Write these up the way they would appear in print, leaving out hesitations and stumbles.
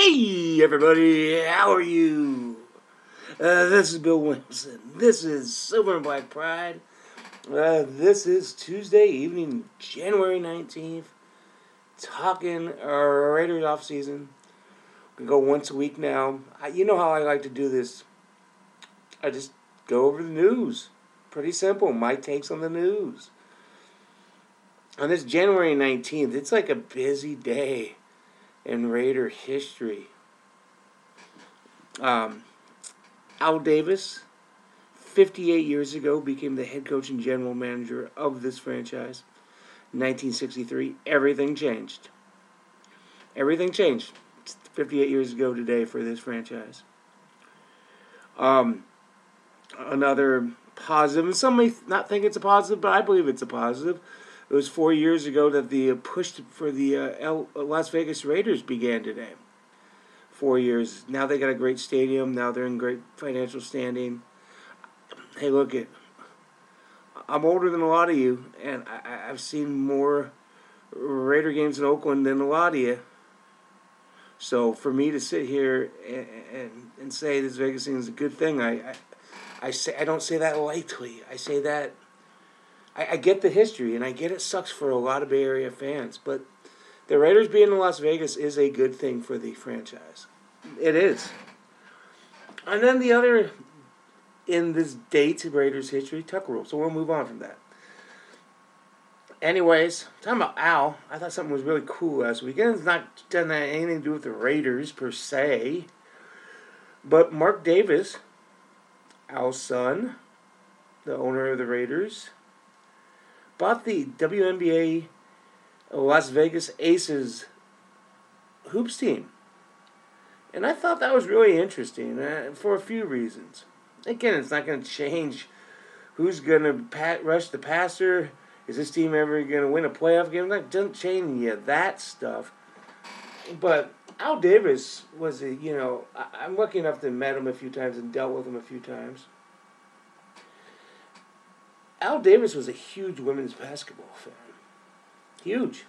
Hey everybody, how are you? This is Bill Williamson. This is Silver and Black Pride. This is Tuesday evening, January 19th. Talking Raiders off season. We go once a week now. You know how I like to do this. I just go over the news. Pretty simple. My takes on the news. On this January 19th, it's like a busy day in Raider history. Al Davis, 58 years ago, became the head coach and general manager of this franchise. 1963, everything changed. Everything changed 58 years ago today for this franchise. Another positive, and some may not think it's a positive, but I believe it's a positive. It was 4 years ago that the push for the Las Vegas Raiders began today. 4 years. Now they got a great stadium. Now they're in great financial standing. Hey, look it. I'm older than a lot of you, and I've seen more Raider games in Oakland than a lot of you. So for me to sit here and say this Vegas thing is a good thing, I don't say that lightly. I say that I get the history, and I get it sucks for a lot of Bay Area fans, but the Raiders being in Las Vegas is a good thing for the franchise. It is. And then the other in this date Raiders history, Tucker Rule. So we'll move on from that. Anyways, talking about Al, I thought something was really cool last weekend. It's not done anything to do with the Raiders per se, but Mark Davis, Al's son, the owner of the Raiders, bought the WNBA Las Vegas Aces hoops team. And I thought that was really interesting for a few reasons. Again, it's not going to change who's going to rush the passer. Is this team ever going to win a playoff game? That doesn't change any of that stuff. But Al Davis was I'm lucky enough to have met him a few times and dealt with him a few times. Al Davis was a huge women's basketball fan. Huge.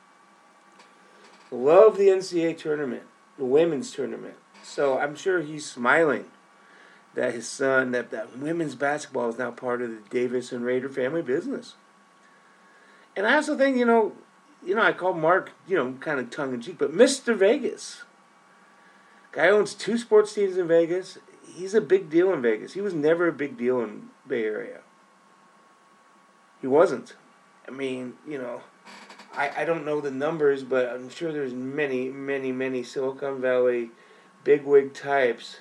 Love the NCAA tournament, the women's tournament. So I'm sure he's smiling that his son, that women's basketball is now part of the Davis and Raider family business. And I also think, I call Mark, kind of tongue-in-cheek, but Mr. Vegas. Guy owns 2 sports teams in Vegas. He's a big deal in Vegas. He was never a big deal in Bay Area. He wasn't. I mean, I don't know the numbers, but I'm sure there's many, many, many Silicon Valley bigwig types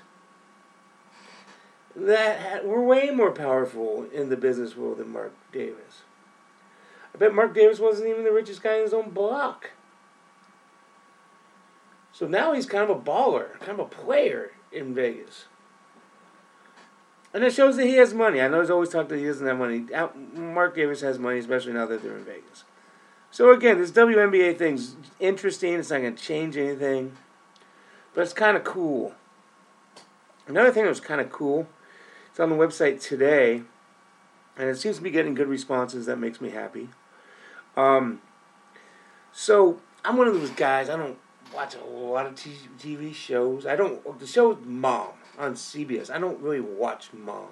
that were way more powerful in the business world than Mark Davis. I bet Mark Davis wasn't even the richest guy in his own block. So now he's kind of a baller, kind of a player in Vegas. And it shows that he has money. I know he's always talked that he doesn't have money. Mark Davis has money, especially now that they're in Vegas. So again, this WNBA thing's interesting. It's not going to change anything. But it's kind of cool. Another thing that was kind of cool, it's on the website today, and it seems to be getting good responses. That makes me happy. So I'm one of those guys, I don't watch a lot of TV shows. The show is Mom on CBS. I don't really watch Mom.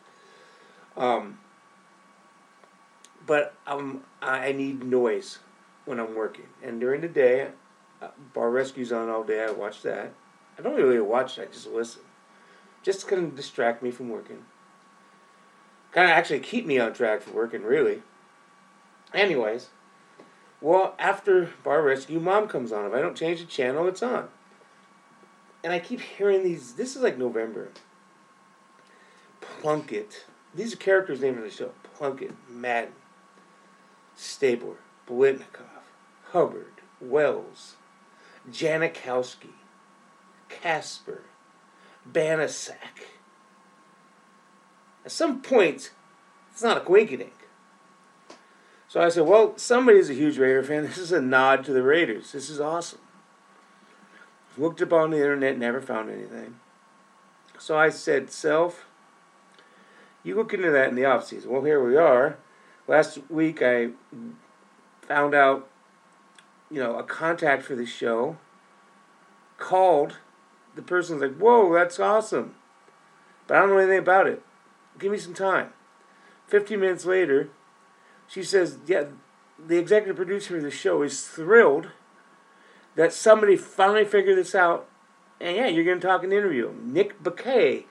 But I need noise when I'm working. And during the day, Bar Rescue's on all day. I watch that. I don't really watch it. I just listen. Just kind of distract me from working. Kind of actually keep me on track for working, really. Anyways, well, after Bar Rescue, Mom comes on. If I don't change the channel, it's on. And I keep hearing these. This is like November. Plunkett. These are characters named in the show. Plunkett, Madden, Stabler, Blitnikoff, Hubbard, Wells, Janikowski, Casper, Banasak. At some point, it's not a coinkydink. So I said, well, somebody's a huge Raider fan. This is a nod to the Raiders. This is awesome. Looked up on the internet, never found anything. So I said, Self, you look into that in the offseason. Well, here we are. Last week I found out, a contact for the show called. The person's like, whoa, that's awesome. But I don't know anything about it. Give me some time. 15 minutes later, she says, yeah, the executive producer of the show is thrilled that somebody finally figured this out. And yeah, you're going to talk and interview him. Nick Bakay,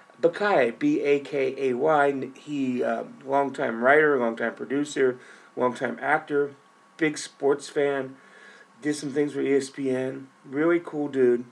B-A-K-A-Y. He, longtime writer, longtime producer, longtime actor, big sports fan. Did some things for ESPN. Really cool dude.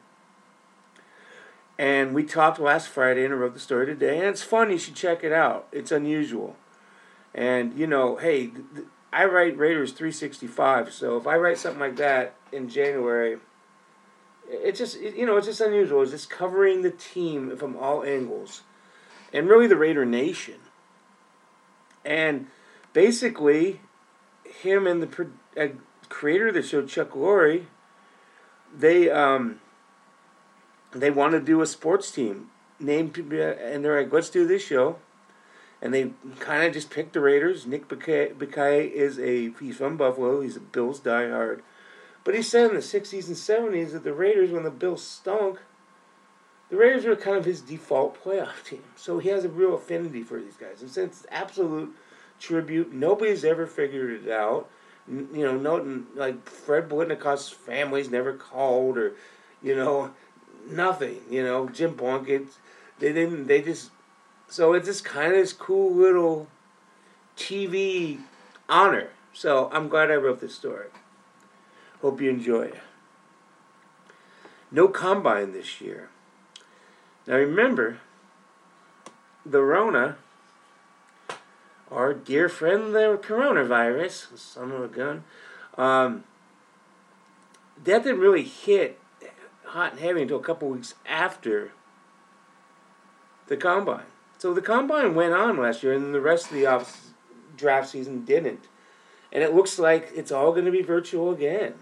And we talked last Friday and I wrote the story today. And it's fun. You should check it out. It's unusual. And, hey, I write Raiders 365. So if I write something like that in January, it's just unusual. It's just covering the team from all angles. And really the Raider Nation. And basically, him and the creator of the show, Chuck Lorre, they want to do a sports team named, and they're like, let's do this show. And they kind of just picked the Raiders. Nick Bakay he's from Buffalo. He's a Bills diehard. But he said in the 60s and 70s that the Raiders, when the Bills stunk, the Raiders were kind of his default playoff team. So he has a real affinity for these guys. And since absolute tribute, nobody's ever figured it out. Like Fred Blitnikoff's family's never called or, nothing. Jim Plunkett, so it's just kind of this cool little TV honor. So I'm glad I wrote this story. Hope you enjoy it. No combine this year. Now remember, the Rona, our dear friend the coronavirus, son of a gun, that didn't really hit hot and heavy until a couple weeks after the combine. So the combine went on last year, and the rest of the draft season didn't. And it looks like it's all going to be virtual again.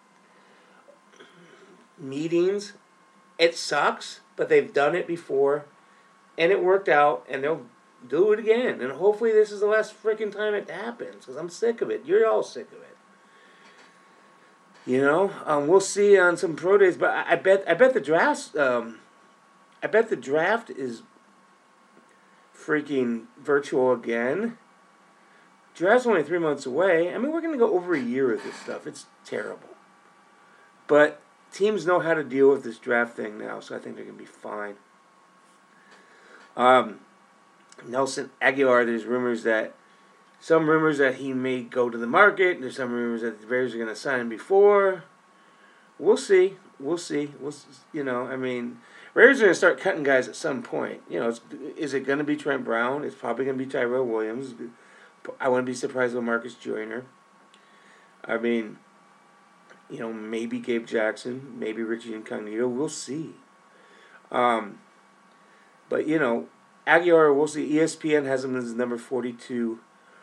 Meetings, it sucks, but they've done it before, and it worked out, and they'll do it again. And hopefully this is the last freaking time it happens, because I'm sick of it. You're all sick of it. We'll see on some pro days, but I bet the draft is freaking virtual again. Draft's only 3 months away. I mean, we're going to go over a year with this stuff. It's terrible. But teams know how to deal with this draft thing now, so I think they're going to be fine. Nelson Aguilar, there's some rumors that he may go to the market. There's some rumors that the Bears are going to sign him before. We'll see. Raiders are going to start cutting guys at some point. Is it going to be Trent Brown? It's probably going to be Tyrell Williams. I wouldn't be surprised with Marcus Joyner. Maybe Gabe Jackson, maybe Richie Incognito. We'll see. But, Aguilar, we'll see. ESPN has him as number 42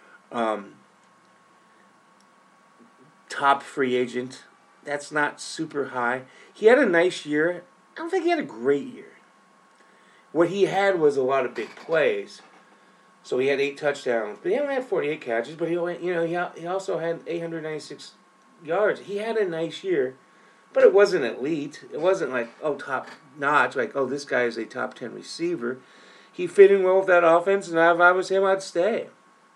top free agent. That's not super high. He had a nice year. I don't think he had a great year. What he had was a lot of big plays. So he had 8 touchdowns. But he only had 48 catches. But he also had 896 yards. He had a nice year. But it wasn't elite. It wasn't like, top notch. Like, this guy is a top 10 receiver. He fit in well with that offense. And if I was him, I'd stay.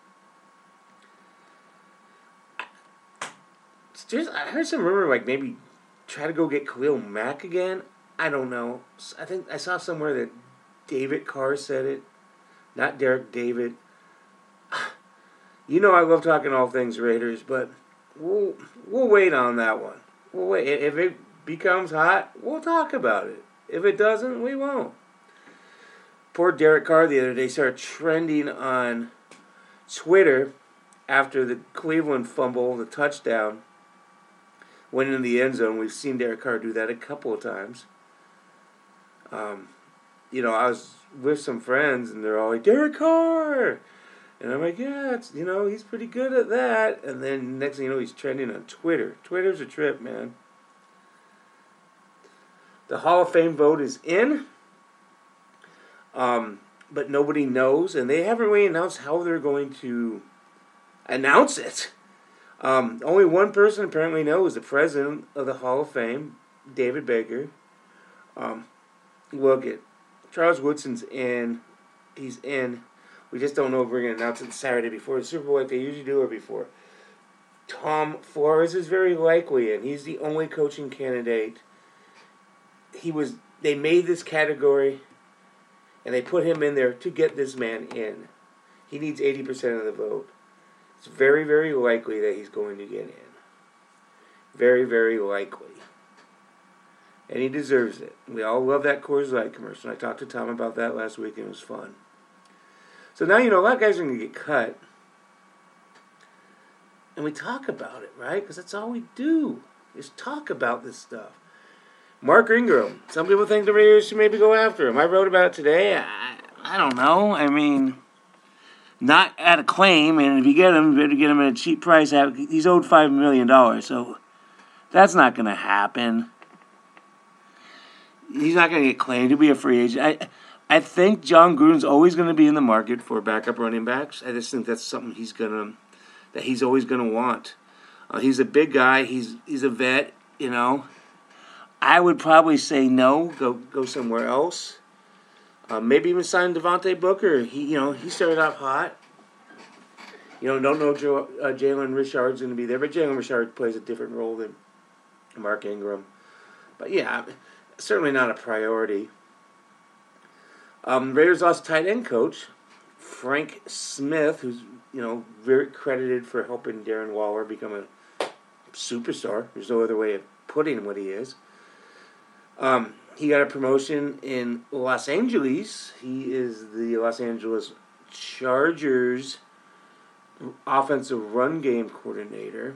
I heard some rumor like maybe try to go get Khalil Mack again. I don't know. I think I saw somewhere that David Carr said it, not Derek David. I love talking all things Raiders, but we'll wait on that one. We'll wait. If it becomes hot, we'll talk about it. If it doesn't, we won't. Poor Derek Carr the other day started trending on Twitter after the Cleveland fumble, the touchdown. Went into the end zone. We've seen Derek Carr do that a couple of times. I was with some friends, and they're all like, Derek Carr! And I'm like, yeah, he's pretty good at that. And then next thing you know, he's trending on Twitter. Twitter's a trip, man. The Hall of Fame vote is in. But nobody knows, and they haven't really announced how they're going to announce it. Only one person apparently knows, the president of the Hall of Fame, David Baker. Look at Charles Woodson's in. He's in. We just don't know if we're going to announce it Saturday before the Super Bowl like they usually do or before. Tom Flores is very likely in. He's the only coaching candidate. They made this category and they put him in there to get this man in. He needs 80% of the vote. It's very, very likely that he's going to get in. Very, very likely. And he deserves it. We all love that Coors Light commercial. I talked to Tom about that last week and it was fun. So now, a lot of guys are going to get cut. And we talk about it, right? Because that's all we do, is talk about this stuff. Mark Ingram. Some people think the Raiders should maybe go after him. I wrote about it today. I don't know. I mean, not at a claim. And if you get him, you better get him at a cheap price. He's owed $5 million. So that's not going to happen. He's not going to get claimed. He'll be a free agent. I think John Gruden's always going to be in the market for backup running backs. I just think that's something that he's always going to want. He's a big guy. He's a vet, I would probably say no. Go somewhere else. Maybe even sign Devontae Booker. He started off hot. Don't know Jalen Richard's going to be there, but Jalen Richard plays a different role than Mark Ingram. But yeah, certainly not a priority. Raiders lost tight end coach Frank Smith, who's very credited for helping Darren Waller become a superstar. There's no other way of putting what he is. He got a promotion in Los Angeles. He is the Los Angeles Chargers offensive run game coordinator.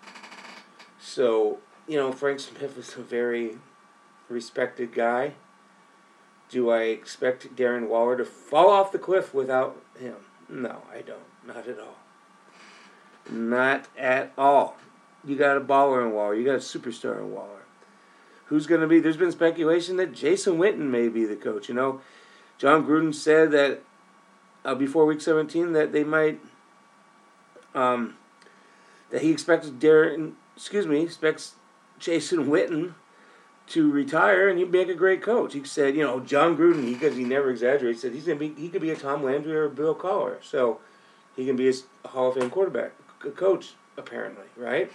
So, Frank Smith is a very respected guy. Do I expect Darren Waller to fall off the cliff without him? No, I don't. Not at all. Not at all. You got a baller in Waller. You got a superstar in Waller. Who's going to be? There's been speculation that Jason Witten may be the coach. John Gruden said that before Week 17 that they might, that he expects Jason Witten to retire and he'd make a great coach. He said, John Gruden, because he never exaggerates, said he could be a Tom Landry or a Bill Collar. So he can be a Hall of Fame quarterback, coach, apparently, right?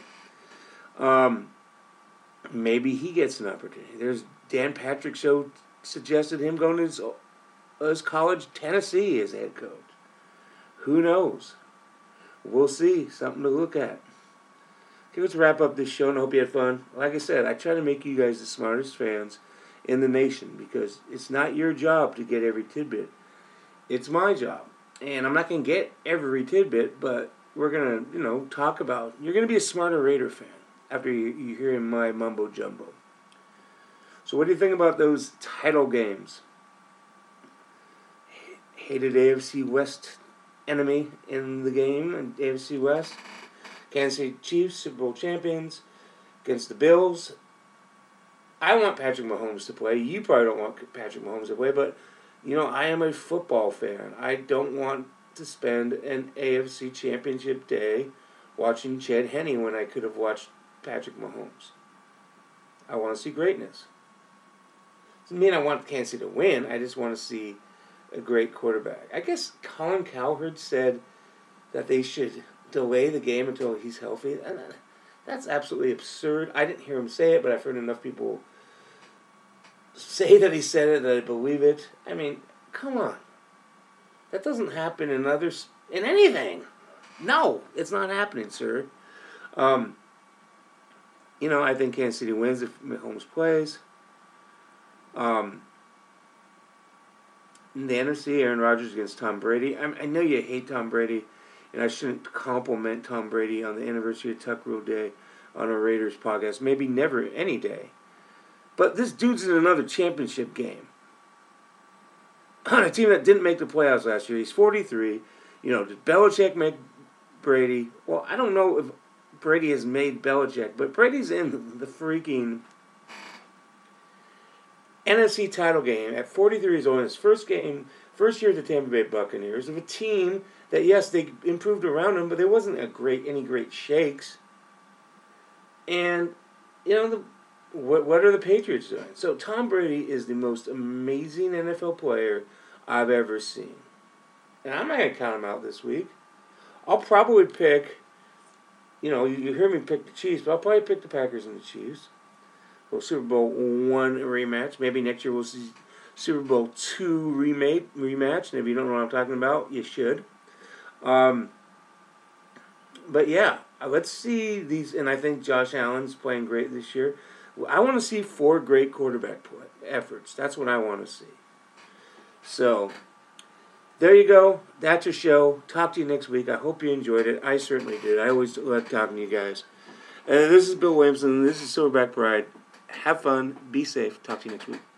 Maybe he gets an opportunity. There's Dan Patrick Show suggested him going to his college, Tennessee, as head coach. Who knows? We'll see. Something to look at. Okay, let's wrap up this show, and I hope you had fun. Like I said, I try to make you guys the smartest fans in the nation because it's not your job to get every tidbit. It's my job. And I'm not going to get every tidbit, but we're going to, talk about... You're going to be a smarter Raider fan after you hear my mumbo-jumbo. So what do you think about those title games? Hated AFC West enemy in the game, and AFC West. Kansas City Chiefs, Super Bowl champions, against the Bills. I want Patrick Mahomes to play. You probably don't want Patrick Mahomes to play, but, I am a football fan. I don't want to spend an AFC championship day watching Chad Henne when I could have watched Patrick Mahomes. I want to see greatness. Doesn't mean I want Kansas City to win. I just want to see a great quarterback. I guess Colin Cowherd said that they should delay the game until he's healthy. And that's absolutely absurd. I didn't hear him say it, but I've heard enough people say that he said it that I believe it. I mean, come on. That doesn't happen in anything. No, it's not happening, sir. I think Kansas City wins if Mahomes plays. In the NFC, Aaron Rodgers against Tom Brady. I know you hate Tom Brady. And I shouldn't compliment Tom Brady on the anniversary of Tuck Rule Day on a Raiders podcast. Maybe never, any day. But this dude's in another championship game. On a team that didn't make the playoffs last year. He's 43. Did Belichick make Brady? Well, I don't know if Brady has made Belichick. But Brady's in the freaking NFC title game at 43 years old. In his first year at the Tampa Bay Buccaneers. Of a team that, yes, they improved around him, but there wasn't any great shakes. And, what are the Patriots doing? So Tom Brady is the most amazing NFL player I've ever seen. And I'm not going to count him out this week. I'll probably pick, you hear me pick the Chiefs, but I'll probably pick the Packers and the Chiefs. Well, Super Bowl I rematch. Maybe next year we'll see Super Bowl II rematch. And if you don't know what I'm talking about, you should. But yeah, let's see these. And I think Josh Allen's playing great this year. I want to see 4 great quarterback efforts. That's what I want to see. So, there you go. That's your show. Talk to you next week. I hope you enjoyed it. I certainly did. I always love talking to you guys. This is Bill Williamson. This is Silverback Pride. Have fun. Be safe. Talk to you next week.